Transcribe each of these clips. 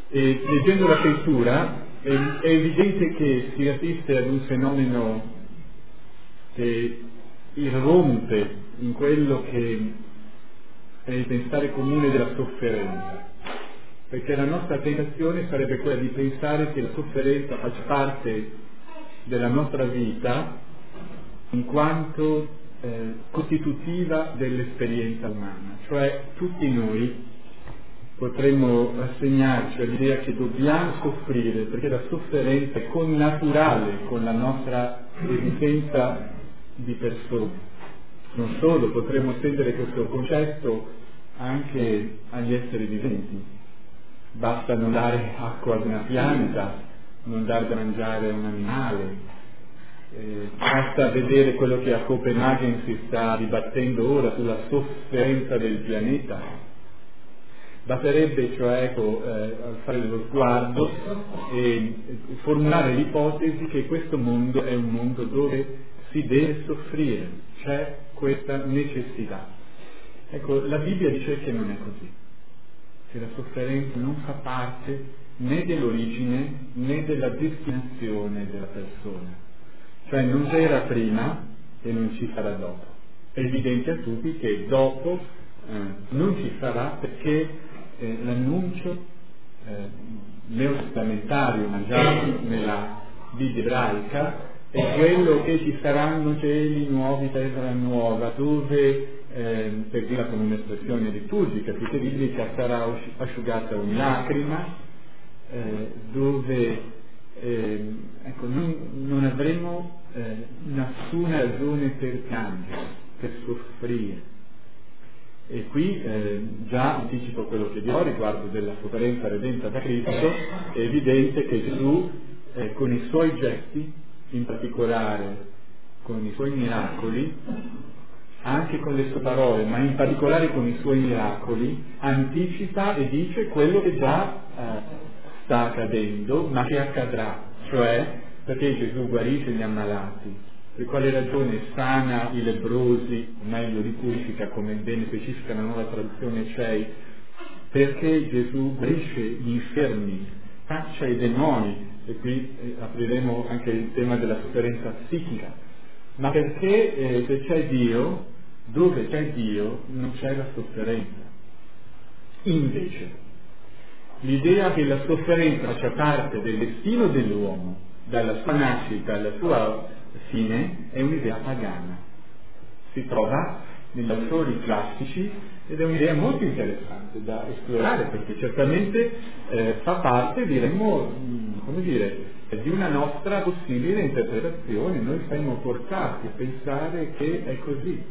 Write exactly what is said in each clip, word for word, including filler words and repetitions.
E leggendo la scrittura è, è evidente che si assiste ad un fenomeno che irrompe in quello che è il pensare comune della sofferenza, perché la nostra tentazione sarebbe quella di pensare che la sofferenza faccia parte della nostra vita in quanto eh, costitutiva dell'esperienza umana, cioè tutti noi potremmo rassegnarci all'idea che dobbiamo soffrire perché la sofferenza è connaturale con la nostra esistenza di persone. Non solo, potremmo estendere questo concetto anche agli esseri viventi. Basta non dare acqua ad una pianta, non dar da mangiare a un animale, eh, basta vedere quello che a Copenaghen si sta dibattendo ora sulla sofferenza del pianeta. Basterebbe cioè ecco, eh, fare lo sguardo e formulare l'ipotesi che questo mondo è un mondo dove si deve soffrire, c'è questa necessità. Ecco, la Bibbia dice che non è così, che la sofferenza non fa parte né dell'origine né della destinazione della persona, cioè non c'era prima e non ci sarà dopo. È evidente a tutti che dopo eh, non ci sarà perché eh, l'annuncio eh, neotestamentario, ma già nella Bibbia ebraica, è quello che ci saranno cieli nuovi, terra nuova, dove, eh, per dirla con un'espressione liturgica, più che biblica, sarà asciugata ogni lacrima, eh, dove eh, ecco, non, non avremo eh, nessuna ragione per piangere, per soffrire. E qui eh, già anticipo quello che dirò riguardo della sofferenza redenta da Cristo. È evidente che Gesù eh, con i suoi gesti, in particolare con i suoi miracoli, anche con le sue parole, ma in particolare con i suoi miracoli, anticipa e dice quello che già eh, sta accadendo, ma che accadrà, cioè perché Gesù guarisce gli ammalati, per quale ragione sana i lebbrosi, o meglio li purifica, come bene specifica la nuova traduzione C E I, perché Gesù guarisce gli infermi, caccia i demoni, e qui eh, apriremo anche il tema della sofferenza psichica, ma perché eh, se c'è Dio, dove c'è Dio non c'è la sofferenza. Invece, l'idea che la sofferenza faccia parte del destino dell'uomo, dalla sua nascita alla sua fine, è un'idea pagana. Si trova negli autori classici ed è un'idea molto interessante da esplorare, perché certamente eh, fa parte, diremmo, mh, come dire, di una nostra possibile interpretazione. Noi siamo portati a pensare che è così.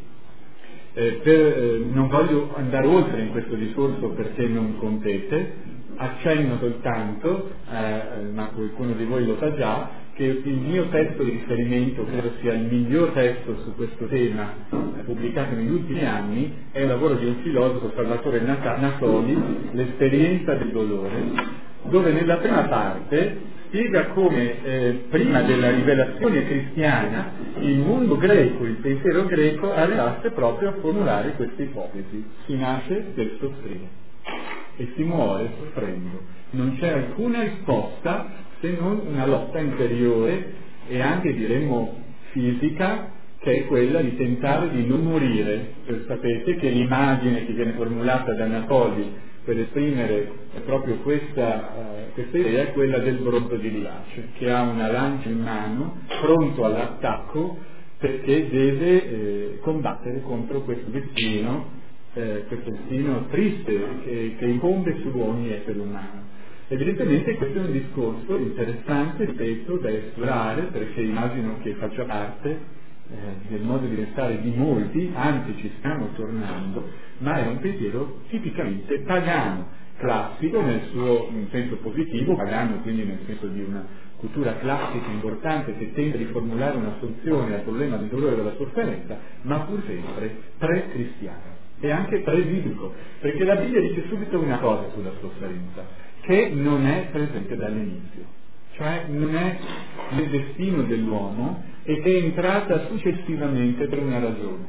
Eh, per, eh, non voglio andare oltre in questo discorso perché non compete, accenno soltanto, eh, ma qualcuno di voi lo sa già, che il mio testo di riferimento, credo sia il miglior testo su questo tema eh, pubblicato negli ultimi anni, è il lavoro di un filosofo, Salvatore Natoli, L'esperienza del dolore, dove nella prima parte spiega come eh, prima della rivelazione cristiana il mondo greco, il pensiero greco, arrivasse proprio a formulare questa ipotesi: si nasce per soffrire e si muore soffrendo. Non c'è alcuna risposta se non una lotta interiore e anche, diremmo, fisica, che è quella di tentare di non morire. Cioè, sapete che l'immagine che viene formulata da Natoli per esprimere proprio questa, uh, questa idea è quella del bronzo di Livace, che ha una lancia in mano, pronto all'attacco, perché deve eh, combattere contro questo destino, eh, questo destino triste che, che incombe su ogni essere umano. Evidentemente questo è un discorso interessante, ripeto, da esplorare, perché immagino che faccia parte eh, del modo di pensare di molti, anzi ci stiamo tornando, ma è un pensiero tipicamente pagano, classico nel suo in senso positivo, pagano quindi nel senso di una cultura classica importante che tenta di formulare una soluzione al problema del dolore e della sofferenza, ma pur sempre pre-cristiano e anche pre-biblico, perché la Bibbia dice subito una cosa sulla sofferenza, che non è presente dall'inizio, cioè non è nel destino dell'uomo e che è entrata successivamente per una ragione.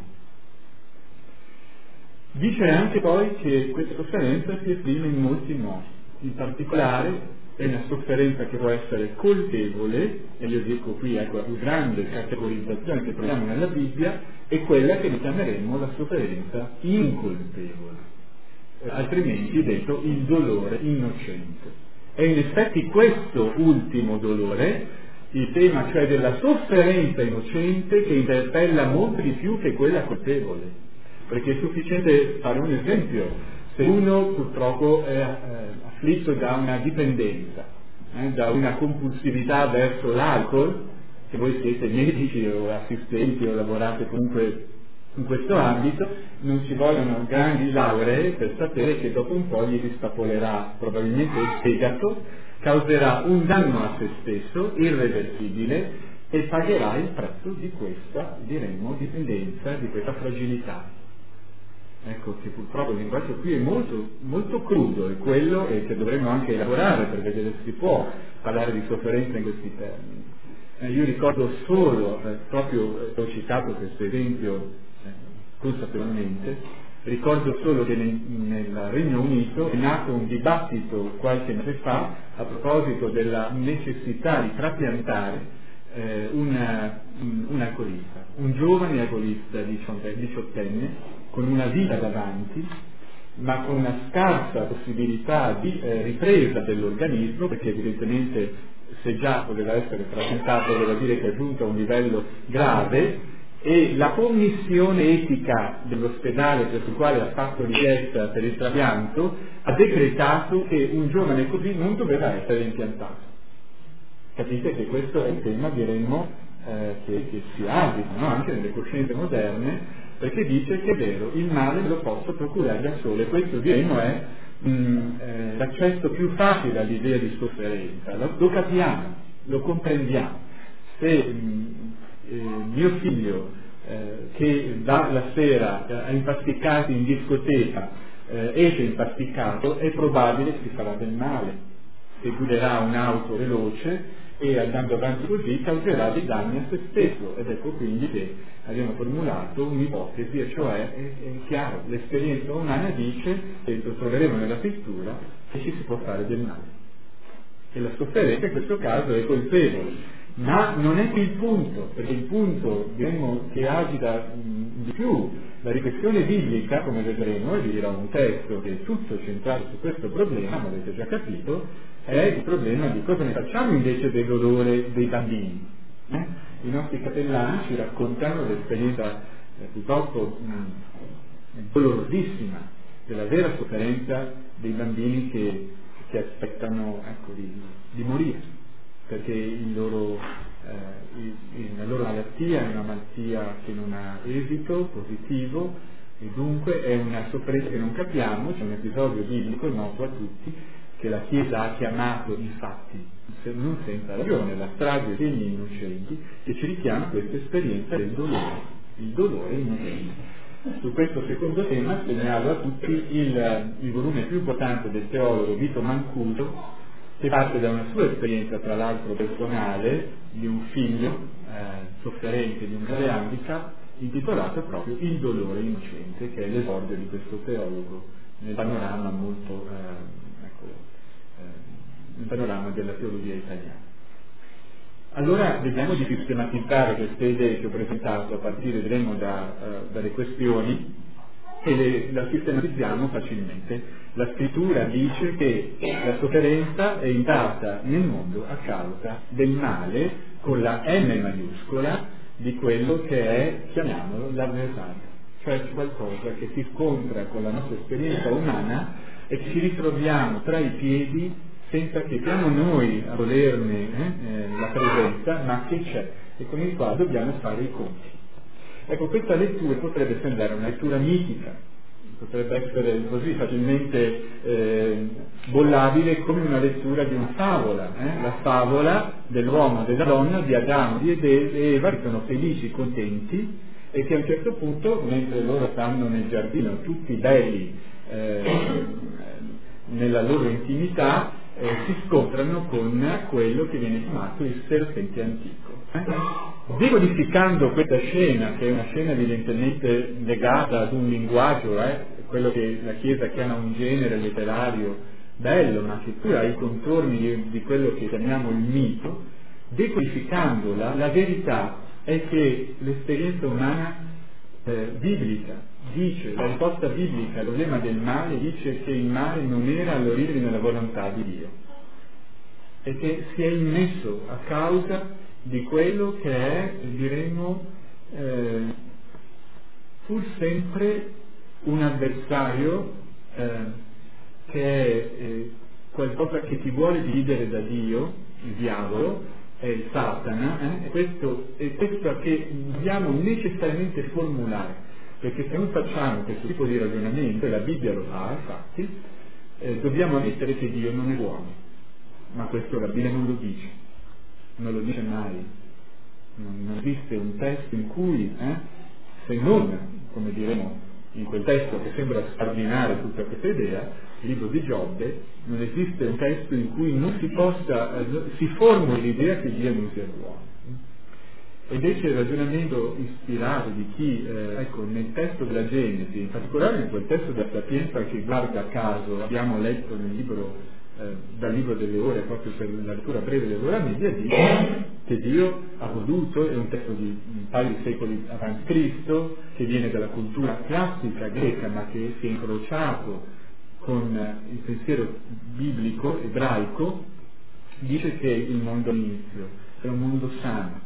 Dice anche poi che questa sofferenza si esprime in molti modi. In particolare è una sofferenza che può essere colpevole, e io dico qui, ecco, la più grande categorizzazione che troviamo nella Bibbia è quella che noi chiameremmo la sofferenza incolpevole, eh, altrimenti detto il dolore innocente. È in effetti questo ultimo dolore, il tema cioè della sofferenza innocente, che interpella molto di più che quella colpevole, perché è sufficiente fare un esempio. Se uno purtroppo è eh, afflitto da una dipendenza, eh, da una compulsività verso l'alcol, se voi siete medici o assistenti o lavorate comunque in questo ambito, non ci vogliono grandi lauree per sapere che dopo un po' gli rispapolerà probabilmente il fegato, causerà un danno a se stesso irreversibile e pagherà il prezzo di questa, diremmo, dipendenza, di questa fragilità. Ecco che purtroppo il linguaggio qui è molto, molto crudo, e quello è che dovremmo anche elaborare per vedere se si può parlare di sofferenza in questi termini. Eh, io ricordo solo, eh, proprio eh, ho citato questo esempio eh, consapevolmente, ricordo solo che nel, nel Regno Unito è nato un dibattito qualche mese fa a proposito della necessità di trapiantare eh, una, un, un alcolista, un giovane alcolista diciottenne, con una vita davanti, ma con una scarsa possibilità di eh, ripresa dell'organismo, perché evidentemente se già poteva essere trapiantato voleva dire che è giunto a un livello grave, e la commissione etica dell'ospedale per il quale ha fatto richiesta per il trapianto ha decretato che un giovane così non doveva essere impiantato. Capite che questo è un tema, diremmo, eh, che, che si agita, no? Anche nelle coscienze moderne, perché dice che è vero, il male lo posso procurare da solo, e questo, diremmo, è mh, eh, l'accesso più facile all'idea di sofferenza. Lo, lo capiamo, lo comprendiamo. Se mh, eh, mio figlio eh, che va la sera eh, a impasticare in discoteca eh, esce impasticato, è probabile che si farà del male, se guiderà un'auto veloce e andando avanti così causerà dei danni a se stesso, ed ecco quindi che abbiamo formulato un'ipotesi, e cioè è, è chiaro, l'esperienza umana dice, e lo troveremo nella scrittura, che ci si può fare del male, e la sofferenza in questo caso è colpevole. Ma non è qui il punto, perché il punto, diremmo, che agita mh, di più la riflessione biblica, come vedremo, e vi dirò un testo che è tutto centrato su questo problema, ma avete già capito, è il problema di cosa ne facciamo invece del dolore dei bambini. Eh? I nostri capellani ci raccontano l'esperienza eh, purtroppo mh, dolorosissima della vera sofferenza dei bambini che, che aspettano, ecco, di, di morire, perché il loro, eh, il, il, la loro malattia è una malattia che non ha esito positivo, e dunque è una sofferenza che non capiamo. C'è un episodio biblico noto a tutti che la Chiesa ha chiamato, infatti, se, non senza ragione, la strage degli innocenti, che ci richiama questa esperienza del dolore, il dolore innocente. Su questo secondo tema segnalo a tutti il, il volume più importante del teologo Vito Mancuso, che parte da una sua esperienza, tra l'altro personale, di un figlio eh, sofferente di un grave handicap, intitolato proprio Il dolore innocente, che è l'esordio di questo teologo nel panorama molto eh, ecco, eh, nel panorama della teologia italiana. Allora vediamo di sistematizzare queste idee che ho presentato a partire, diremo, da, uh, dalle questioni, e le, la sistematizziamo facilmente. La scrittura dice che la sofferenza è indata nel mondo a causa del male, con la M maiuscola, di quello che è, chiamiamolo, l'avversario, cioè qualcosa che si scontra con la nostra esperienza umana e che ci ritroviamo tra i piedi senza che siamo noi a volerne eh, eh, la presenza, ma che c'è, e con il quale dobbiamo fare i conti. Ecco, questa lettura potrebbe sembrare una lettura mitica, potrebbe essere così facilmente eh, bollabile come una lettura di una favola, eh? la favola dell'uomo e della donna, di Adamo ed Eva, che sono felici, contenti, e che a un certo punto, mentre loro stanno nel giardino, tutti belli eh, nella loro intimità, eh, si scontrano con quello che viene chiamato il serpente antico. Eh? Decodificando questa scena, che è una scena evidentemente legata ad un linguaggio, eh, quello che la Chiesa chiama un genere letterario bello, ma che pure ha i contorni di, di quello che chiamiamo il mito, decodificandola, la verità è che l'esperienza umana eh, biblica dice, la risposta biblica al problema del male dice che il male non era all'origine della volontà di Dio e che si è immesso a causa di quello che è, diremmo, eh, pur sempre un avversario eh, che è eh, qualcosa che ti vuole dividere da Dio, il diavolo, è il Satana, eh? e questo è questo che dobbiamo necessariamente formulare, perché se non facciamo questo tipo di ragionamento, e la Bibbia lo fa infatti, eh, dobbiamo ammettere che Dio non è buono, ma questo la Bibbia non lo dice, non lo dice mai, non, non esiste un testo in cui, eh, se non, come diremo, in quel testo che sembra scardinare tutta questa idea, il libro di Giobbe, non esiste un testo in cui non si possa, eh, si formuli l'idea che Dio non sia buono. E invece il ragionamento ispirato di chi, eh, ecco, nel testo della Genesi, in particolare in quel testo della Sapienza che guarda caso abbiamo letto nel libro, eh, dal libro delle ore, proprio per la lettura breve dell'ora media, dice che Dio ha voluto, è un testo di un paio di secoli avanti Cristo, che viene dalla cultura classica greca ma che si è incrociato con il pensiero biblico, ebraico, dice che il mondo all'inizio è un mondo sano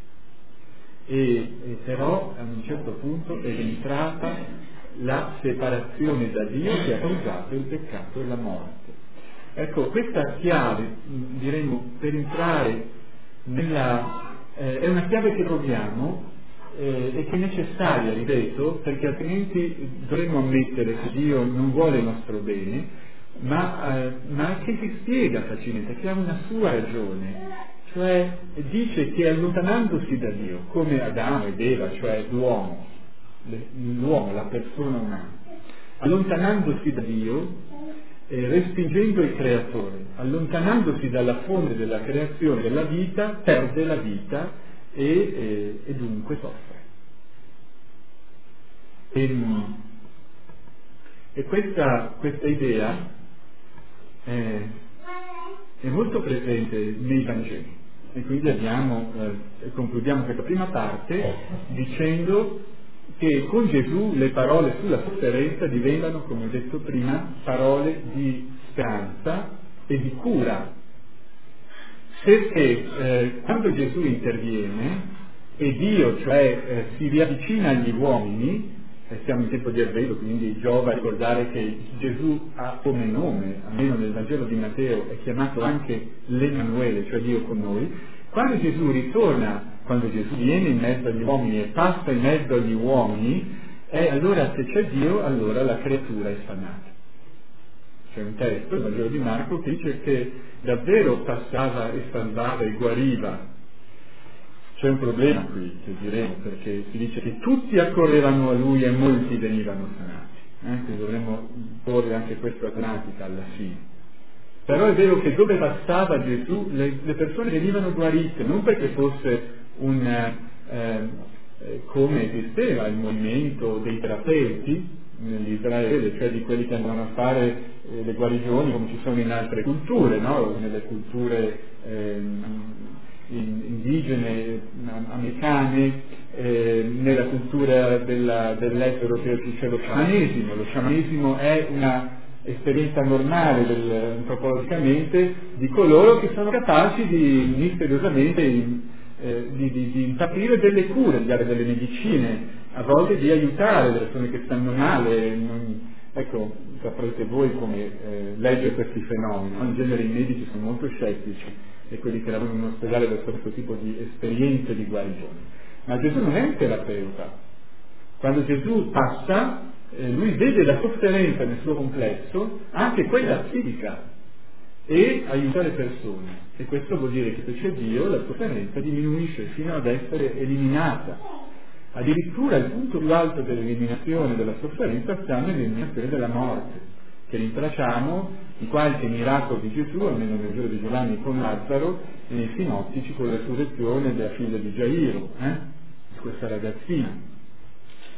e, e però a un certo punto è entrata la separazione da Dio che ha causato il peccato e la morte. Ecco, questa chiave, diremmo, per entrare nella... Eh, è una chiave che troviamo eh, e che è necessaria, ripeto, perché altrimenti dovremmo ammettere che Dio non vuole il nostro bene, ma, eh, ma che si spiega facilmente, che ha una sua ragione, cioè dice che allontanandosi da Dio, come Adamo ed Eva, cioè l'uomo, l'uomo, la persona umana, allontanandosi da Dio, eh, respingendo il creatore, allontanandosi dalla fonte della creazione della vita, perde la vita e, e, e dunque soffre. E, e questa, questa idea è, è molto presente nei Vangeli. E quindi abbiamo, eh, concludiamo questa prima parte dicendo che con Gesù le parole sulla sofferenza diventano, come ho detto prima, parole di speranza e di cura. Perché eh, quando Gesù interviene e Dio, cioè, eh, si riavvicina agli uomini, e siamo in tempo di Avvento, quindi giova ricordare che Gesù ha come nome, almeno nel Vangelo di Matteo, è chiamato anche l'Emanuele, cioè Dio con noi. Quando Gesù ritorna, quando Gesù viene in mezzo agli uomini e passa in mezzo agli uomini, è allora se c'è Dio, allora la creatura è sanata. C'è un testo, il Vangelo di Marco, che dice che davvero passava e salvava e guariva. C'è un problema qui, che diremo, perché si dice che tutti accorrevano a lui e molti venivano sanati. Eh? Quindi dovremmo porre anche questa pratica alla fine. Però è vero che dove passava Gesù le, le persone venivano guarite, non perché fosse un, eh, eh, come esisteva il movimento dei terapeuti nell'Israele, cioè di quelli che andavano a fare eh, le guarigioni come ci sono in altre culture, no? Nelle culture eh, indigene, americane, eh, nella cultura della, dell'est europeo c'è lo sciamanesimo. Lo sciamanesimo è una esperienza normale del, antropologicamente di coloro che sono capaci di misteriosamente eh, di, di, di intraprendere delle cure, di dare delle medicine, a volte di aiutare le persone che stanno male. Non, ecco, saprete voi come eh, leggere questi fenomeni, no? In genere i medici sono molto scettici e quelli che lavorano in ospedale per questo tipo di esperienze di guarigione. Ma Gesù non è un terapeuta. Quando Gesù passa, eh, lui vede la sofferenza nel suo complesso, anche quella psichica, e aiuta le persone. E questo vuol dire che se c'è Dio, la sofferenza diminuisce fino ad essere eliminata. Addirittura il punto più alto dell'eliminazione della sofferenza sta nell'eliminazione della morte, che rintracciamo in qualche miracolo di Gesù, almeno nel giorno di Giovanni con Lazzaro, e nei sinottici con la resurrezione della figlia di Gairo, eh? questa ragazzina.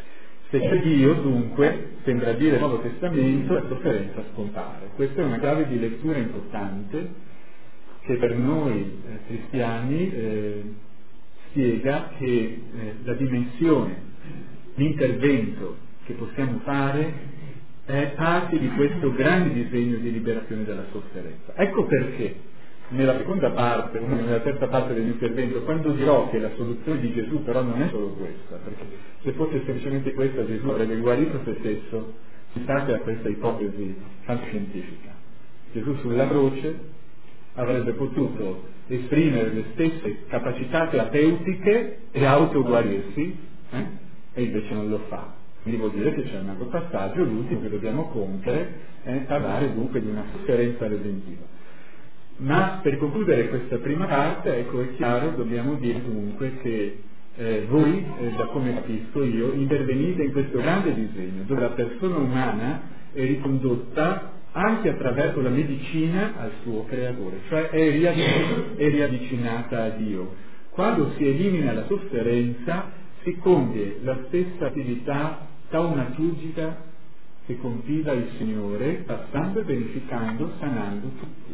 Se c'è Dio, dunque, sembra dire il Nuovo Testamento, la sofferenza scompare. Questa è una chiave di lettura importante che per noi eh, cristiani eh, spiega che eh, la dimensione, l'intervento che possiamo fare è parte di questo grande disegno di liberazione dalla sofferenza. Ecco perché nella seconda parte, nella terza parte dell'intervento, quando dirò che la soluzione di Gesù però non è solo questa, perché se fosse semplicemente questa Gesù avrebbe guarito se stesso, pensate a questa ipotesi fantascientifica. Gesù sulla croce avrebbe potuto esprimere le stesse capacità terapeutiche e autoguarirsi, eh? e invece non lo fa. Quindi vuol dire che c'è un altro passaggio, l'ultimo che dobbiamo compiere, è parlare dunque di una sofferenza redentiva. Ma per concludere questa prima parte, ecco, è chiaro, dobbiamo dire dunque che eh, voi, eh, da come capisco io, intervenite in questo grande disegno, dove la persona umana è ricondotta anche attraverso la medicina al suo creatore, cioè è, riavic- è riavvicinata a Dio. Quando si elimina la sofferenza, si compie la stessa attività taumaturgica che compiva il Signore, passando e beneficando, sanando tutti.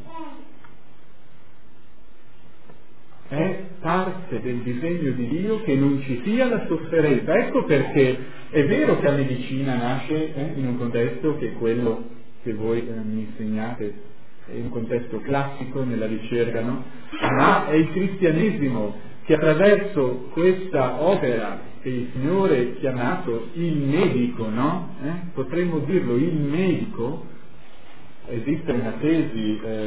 È parte del disegno di Dio che non ci sia la sofferenza. Ecco perché è vero che la medicina nasce eh, in un contesto che è quello che voi eh, mi insegnate, è un contesto classico nella ricerca, no? Ma è il cristianesimo che attraverso questa opera che il Signore ha chiamato il medico, no? Eh? Potremmo dirlo, il medico. Esiste una tesi eh,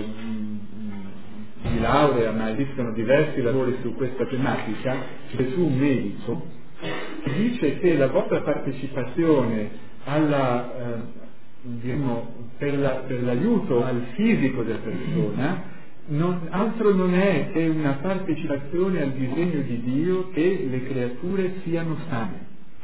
di laurea, ma esistono diversi lavori su questa tematica, Gesù un medico, che dice che la vostra partecipazione alla, eh, diciamo, per, la, per l'aiuto al fisico della persona non, altro non è che una partecipazione al disegno di Dio che le creature siano sane,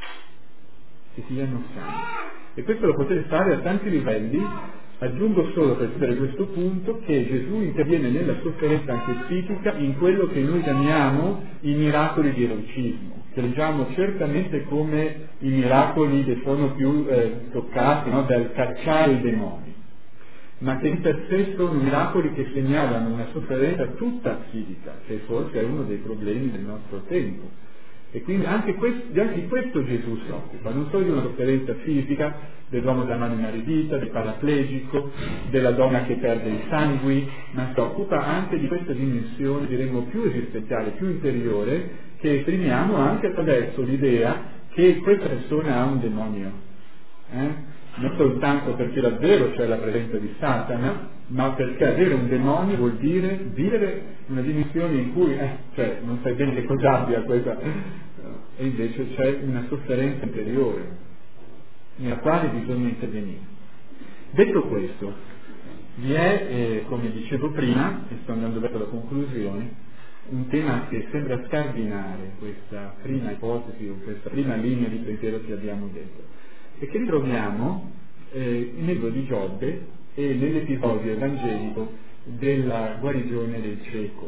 che siano sane. E questo lo potete fare a tanti livelli. Aggiungo solo per chiudere questo punto che Gesù interviene nella sofferenza anche psichica in quello che noi chiamiamo i miracoli di erocismo, che leggiamo certamente come i miracoli che sono più eh, toccati, no, dal cacciare i demoni, ma che di per sé sono miracoli che segnalano una sofferenza tutta psichica, che forse è uno dei problemi del nostro tempo. E quindi anche, questo, anche di questo Gesù si occupa, non solo di una sofferenza fisica, dell'uomo da mano inaridita, del paraplegico, della donna che perde i sangue, ma si occupa anche di questa dimensione, diremmo, più esistenziale, più interiore, che esprimiamo anche attraverso l'idea che questa persona ha un demonio. Eh? Non soltanto perché davvero c'è la presenza di Satana, ma perché avere un demonio vuol dire vivere una dimensione in cui eh, cioè, non sai bene che cosa abbia questa, e invece c'è una sofferenza interiore nella quale bisogna intervenire. Detto questo, vi è, eh, come dicevo prima, e sto andando verso la conclusione, un tema che sembra scardinare questa prima ipotesi o questa prima linea di pensiero che abbiamo detto, e che ritroviamo eh, nel libro di Giobbe e nell'episodio evangelico della guarigione del cieco.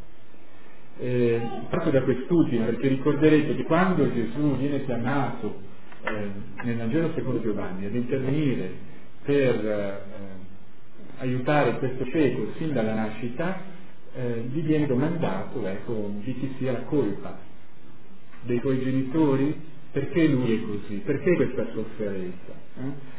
Eh, proprio da quest'ultimo, perché ricorderete che quando Gesù viene chiamato eh, nel Vangelo secondo Giovanni ad intervenire per eh, aiutare questo cieco sin dalla nascita, eh, gli viene domandato ecco, di chi sia la colpa, dei tuoi genitori, perché lui è così, perché questa sofferenza? Eh?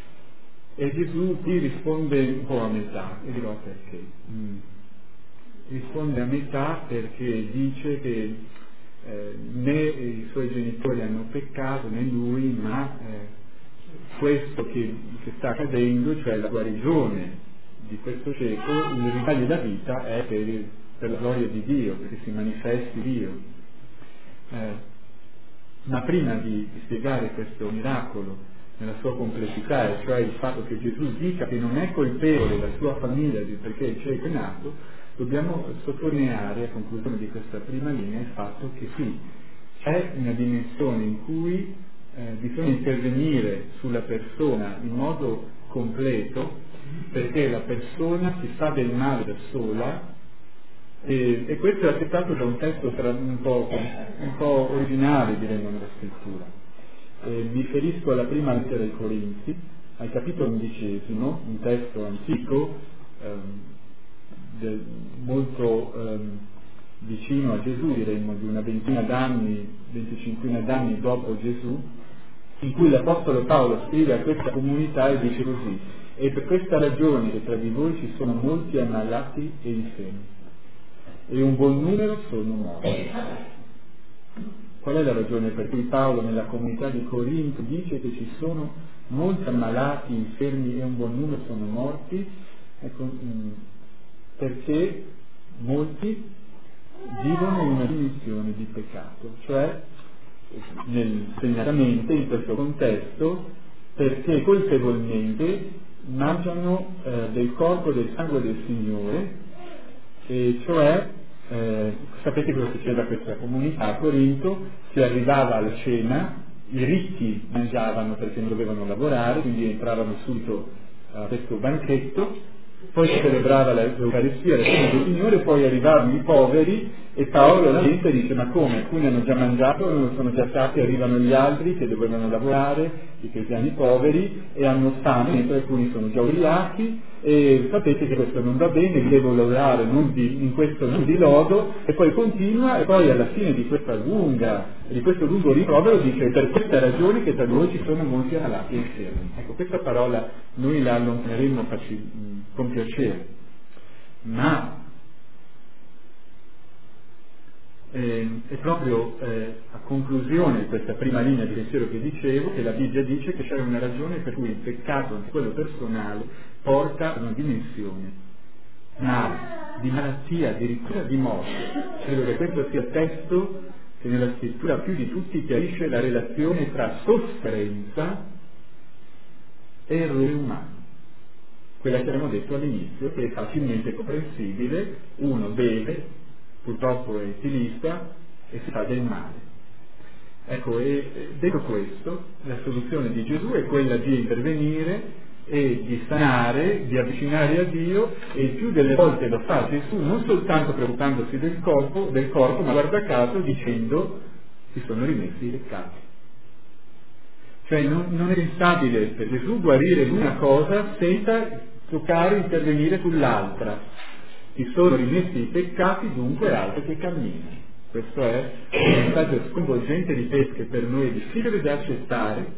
E Gesù qui risponde un po' a metà, e dirò perché. Mm. Risponde a metà perché dice che eh, né i suoi genitori hanno peccato, né lui, ma eh, questo che, che sta accadendo, cioè la guarigione di questo cieco, il ritaglio della vita è per, il, per la gloria di Dio, perché si manifesti Dio. Eh, ma prima di, di spiegare questo miracolo nella sua complessità, e cioè il fatto che Gesù dica che non è colpevole la sua famiglia perché il cieco è nato, dobbiamo sottolineare a conclusione di questa prima linea il fatto che sì, c'è una dimensione in cui eh, bisogna intervenire sulla persona in modo completo, perché la persona si fa del male da sola, e, e questo è accettato da un testo tra, un, po', un po' originale, diremmo, nella scrittura. Eh, mi riferisco alla prima lettera ai Corinzi, al capitolo undicesimo, un testo antico, ehm, de, molto ehm, vicino a Gesù, diremmo di una ventina d'anni, venticinquina d'anni dopo Gesù, in cui l'Apostolo Paolo scrive a questa comunità e dice così: e per questa ragione che tra di voi ci sono molti ammalati e infermi, e un buon numero sono morti. Qual è la ragione per cui Paolo nella comunità di Corinto dice che ci sono molti ammalati, infermi e un buon numero sono morti? Ecco, mh, perché molti vivono in una dimensione di peccato, cioè nel, segnatamente in questo contesto perché colpevolmente mangiano eh, del corpo e del sangue del Signore, e cioè eh, sapete cosa succede a questa comunità a Corinto? Si arrivava alla cena, i ricchi mangiavano perché non dovevano lavorare, quindi entravano subito a questo banchetto, poi si celebrava l'Eucaristia, la cena del Signore, poi arrivavano i poveri e Paolo la mente dice: ma come? Alcuni hanno già mangiato, non sono già stati, arrivano gli altri che dovevano lavorare, i cristiani poveri, e hanno fame, mentre alcuni sono già ubriachi, e sapete che questo non va bene, vi devo lodare non di, in questo non di lodo, e poi continua, e poi alla fine di questa lunga, di questo lungo rimprovero dice: per questa ragione che tra noi ci sono molti ammalati e infermi. Ecco, questa parola noi la allontaneremo facil- con piacere, ma eh, è proprio eh, a conclusione di questa prima linea di pensiero che dicevo che la Bibbia dice che c'è una ragione per cui il peccato, anche quello personale, porta a una dimensione male, di malattia, addirittura di morte. Credo che questo sia il testo che nella scrittura più di tutti chiarisce la relazione tra sofferenza e errore umano. Quella che abbiamo detto all'inizio, che è facilmente comprensibile: uno beve, purtroppo è stilista e si fa del male. Ecco, e detto questo, la soluzione di Gesù è quella di intervenire e di sanare, di avvicinare a Dio, e il più delle volte lo fa Gesù non soltanto preoccupandosi del corpo, del corpo, ma guarda caso dicendo: si sono rimessi i peccati. Cioè non, non è pensabile per Gesù guarire l'una cosa senza toccare, intervenire sull'altra. Si sono rimessi i peccati, dunque altro che cammina. Questo è un messaggio sconvolgente, ripeto, che per noi è difficile da accettare,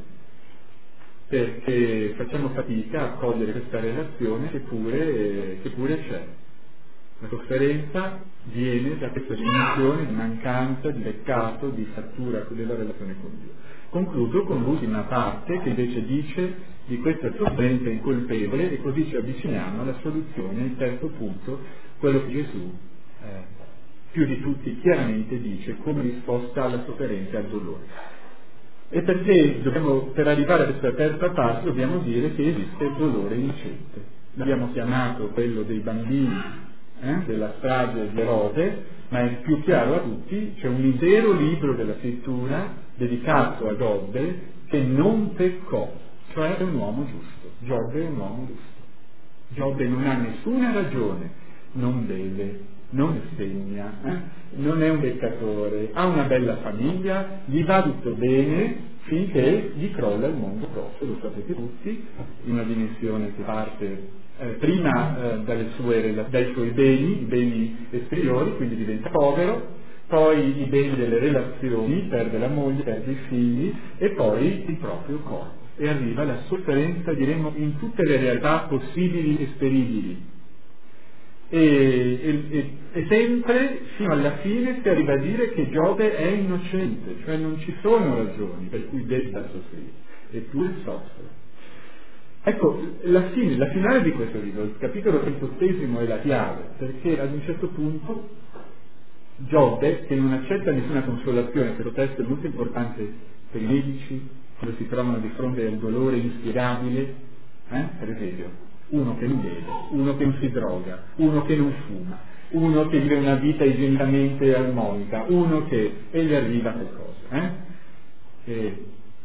perché facciamo fatica a cogliere questa relazione che pure, che pure c'è. La sofferenza viene da questa dimensione di mancanza, di peccato, di frattura della relazione con Dio. Concludo con l'ultima parte che invece dice di questa sofferenza incolpevole, e così ci avviciniamo alla soluzione, il terzo punto, quello che Gesù eh, più di tutti chiaramente dice come risposta alla sofferenza e al dolore. E perché dobbiamo, per arrivare a questa terza parte, dobbiamo dire che esiste il dolore innocente. L'abbiamo chiamato quello dei bambini, eh, della strage di Erode, ma è più chiaro a tutti: c'è un intero libro della scrittura dedicato a Giobbe che non peccò, cioè è un uomo giusto. Giobbe è un uomo giusto. Giobbe non ha nessuna ragione, non beve, non bestemmia, eh? non è un peccatore, ha una bella famiglia, gli va tutto bene finché gli crolla il mondo proprio, lo sapete tutti, in una dimensione che parte eh, prima eh, dalle sue, dai suoi beni, i beni esteriori, quindi diventa povero, poi i beni delle relazioni, perde la moglie, perde i figli, e poi il proprio corpo. E arriva la sofferenza, diremmo, in tutte le realtà possibili e speribili. E, e, e, e sempre, fino alla fine, si arriva a dire che Giobbe è innocente, cioè non ci sono ragioni per cui debba soffrire, eppure soffre. Ecco, la fine, la finale di questo libro, il capitolo trentottesimo, è la chiave, perché ad un certo punto Giobbe, che non accetta nessuna consolazione, questo testo è molto importante per i medici quando si trovano di fronte al dolore inspiegabile, eh? per esempio, uno che non beve, uno che non si droga, uno che non fuma, uno che vive una vita igienicamente armonica, uno che... e gli arriva qualcosa. Eh? E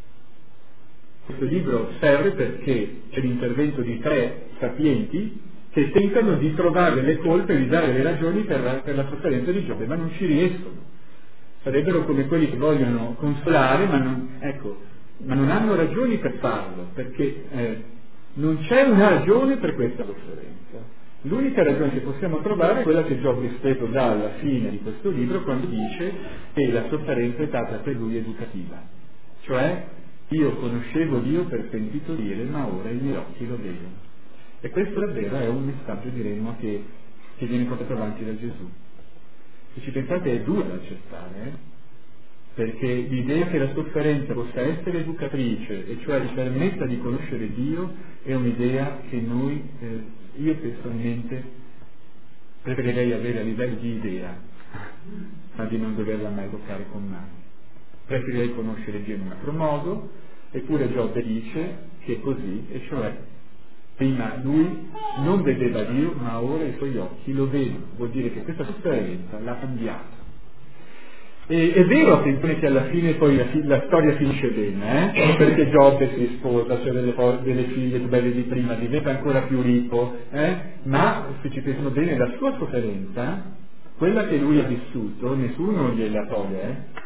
questo libro serve perché c'è l'intervento di tre sapienti che tentano di trovare le colpe, di dare le ragioni per la, per la sofferenza di Giobbe, ma non ci riescono. Sarebbero come quelli che vogliono consolare, ma non... Ecco, ma non hanno ragioni per farlo, perché eh, non c'è una ragione per questa sofferenza. L'unica ragione che possiamo trovare è quella che Giobbe stesso dà alla fine di questo libro, quando dice che la sofferenza è stata per lui educativa, cioè io conoscevo Dio per sentito dire, ma ora i miei occhi lo vedono. E questo davvero è un messaggio, diremmo, che, che viene portato avanti da Gesù. Se ci pensate è duro da accettare, eh? Perché l'idea che la sofferenza possa essere educatrice, e cioè ci permetta di conoscere Dio, è un'idea che noi, eh, io personalmente, preferirei avere a livello di idea, ma di non doverla mai toccare con mano. Preferirei conoscere Dio in un altro modo, eppure Giobbe dice che è così, e cioè prima lui non vedeva Dio, ma ora i suoi occhi lo vedono. Vuol dire che questa sofferenza l'ha cambiato. E è vero, attenzione, che alla fine poi la, fi- la storia finisce bene, eh? Perché Giobbe si sposa, cioè delle, delle figlie più belle di prima, diventa ancora più ricco, eh? Ma se ci pensano bene, la sua sofferenza, quella che lui ha vissuto, nessuno gliela toglie, eh?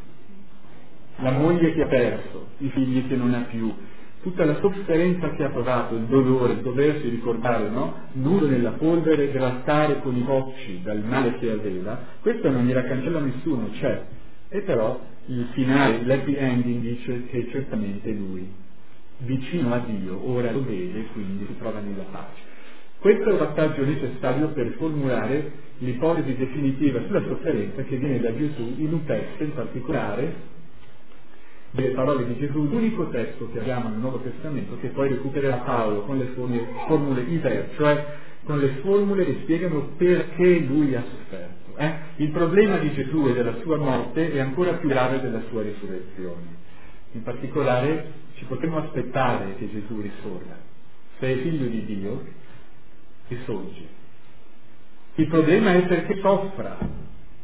La moglie che ha perso, i figli che non ha più, tutta la sofferenza che ha provato, il dolore, il doversi ricordare, no? Nudo nella polvere, grattare con i cocci dal male che aveva, questo non gliela cancella nessuno, c'è. E però il finale, l'happy ending dice che certamente lui, vicino a Dio, ora lo vede e quindi si trova nella pace. Questo è il passaggio necessario per formulare l'ipotesi definitiva sulla sofferenza che viene da Gesù in un testo in particolare, delle parole di Gesù, l'unico testo che abbiamo nel Nuovo Testamento che poi recupererà Paolo con le formule, formule iper, cioè con le formule che spiegano perché lui ha sofferto. Eh? Il problema di Gesù e della sua morte è ancora più grave della sua risurrezione. In particolare ci potremmo aspettare che Gesù risorga. Se è figlio di Dio, risorge. Il problema è perché soffra.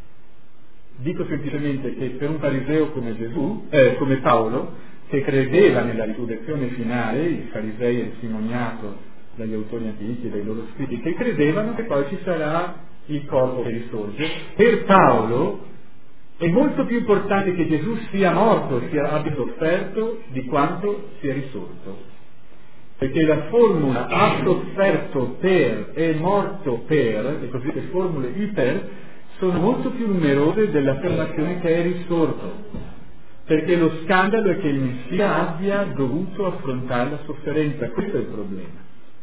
Dico semplicemente che per un fariseo come Gesù, eh, come Paolo, che credeva nella risurrezione finale, i farisei è testimoniato dagli autori antichi e dai loro scritti, che credevano che poi ci sarà il corpo che risorge, per Paolo è molto più importante che Gesù sia morto, sia, abbia sofferto, di quanto sia risorto. Perché la formula ha sofferto per e morto per, le cosiddette formule iper, sono molto più numerose dell'affermazione che è risorto, perché lo scandalo è che il Messia abbia dovuto affrontare la sofferenza, questo è il problema.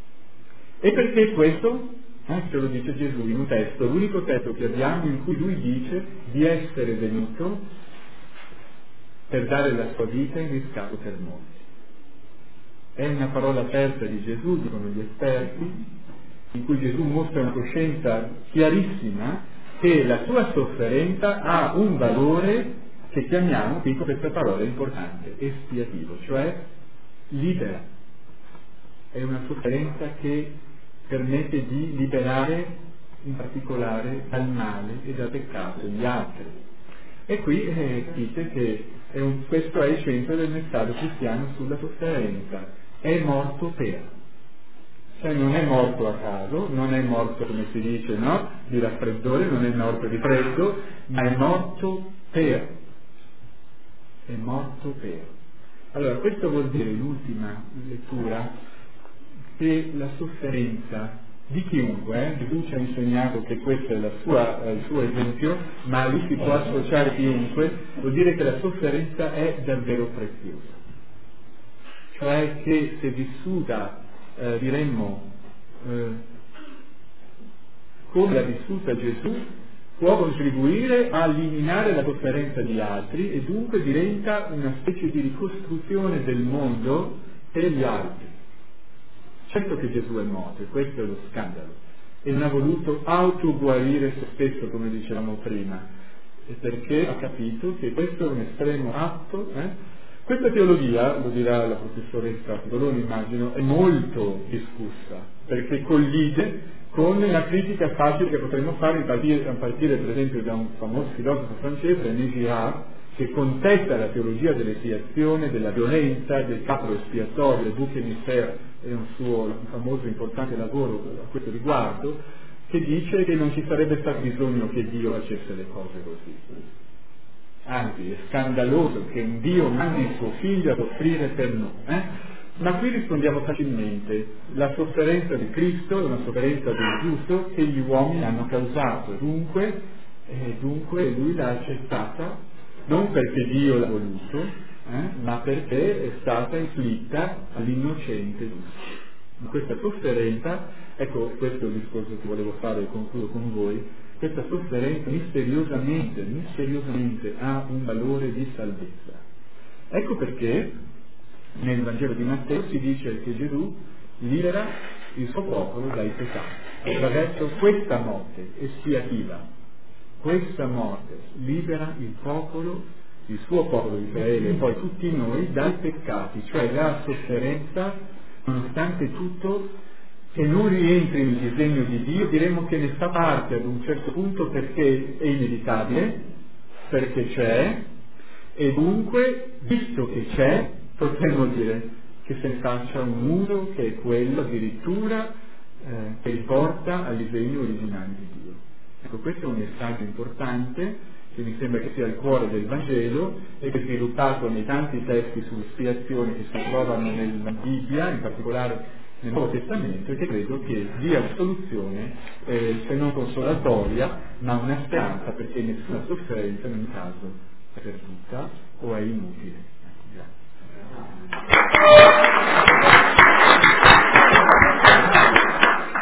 E perché questo? Eh, ce lo dice Gesù in un testo, l'unico testo che abbiamo in cui lui dice di essere venuto per dare la sua vita in riscatto per molti. È una parola aperta di Gesù, dicono gli esperti, in cui Gesù mostra una coscienza chiarissima che la sua sofferenza ha un valore che chiamiamo, qui con questa parola importante, espiativo, cioè libera. È una sofferenza che permette di liberare in particolare dal male e dal peccato gli altri. E qui eh, dite che è un, questo è il centro del messaggio cristiano sulla sofferenza. È morto per. Cioè non è morto a caso, non è morto, come si dice, no? Di raffreddore, non è morto di freddo, ma è morto per. È morto per. Allora, questo vuol dire, in ultima lettura, che la sofferenza di chiunque, eh? Gesù ci ha insegnato che questo è la sua, il suo esempio, ma a lui si può associare chiunque, vuol dire che la sofferenza è davvero preziosa. Cioè che se vissuta, eh, diremmo, eh, come l'ha vissuta Gesù, può contribuire a eliminare la sofferenza di altri e dunque diventa una specie di ricostruzione del mondo per gli altri. Certo che Gesù è morto, e questo è lo scandalo, e non ha voluto autoguarire se stesso, come dicevamo prima, e perché ha capito che questo è un estremo atto. Eh? Questa teologia, lo dirà la professoressa Doloni immagino, è molto discussa, perché collide con una critica facile che potremmo fare a partire, a partire per esempio da un famoso filosofo francese, René Girard, che contesta la teologia dell'espiazione, della violenza, del capro espiatorio, il bouc émissaire, è un suo un famoso importante lavoro a questo riguardo, che dice che non ci sarebbe stato bisogno che Dio facesse le cose così. anzi è scandaloso che un Dio mandi il suo figlio a soffrire per noi, eh? Ma qui rispondiamo facilmente: la sofferenza di Cristo è una sofferenza del giusto che gli uomini hanno causato, dunque, eh, dunque lui l'ha accettata, non perché Dio l'ha voluto, eh, ma perché è stata inflitta all'innocente giusto. Ma questa sofferenza, ecco, questo è il discorso che volevo fare e concludo con voi, questa sofferenza misteriosamente, misteriosamente ha un valore di salvezza. Ecco perché nel Vangelo di Matteo si dice che Gesù libera il suo popolo dai peccati attraverso questa morte espiativa. Questa morte libera il popolo, il suo popolo di Israele e poi tutti noi dai peccati, cioè la sofferenza, nonostante tutto, che non rientri nel disegno di Dio, diremmo che ne fa parte ad un certo punto perché è inevitabile, perché c'è, e dunque, visto che c'è, potremmo dire che se ne faccia un uso che è quello addirittura eh, che riporta al disegno originale di Dio. Ecco, questo è un messaggio importante che mi sembra che sia il cuore del Vangelo e che è sviluppato nei tanti testi sull'espiazione che si trovano nella Bibbia, in particolare nel Nuovo Testamento, e che credo che dia soluzione, eh, se non consolatoria, ma una speranza, perché nessuna sofferenza in ogni caso è perduta o è inutile.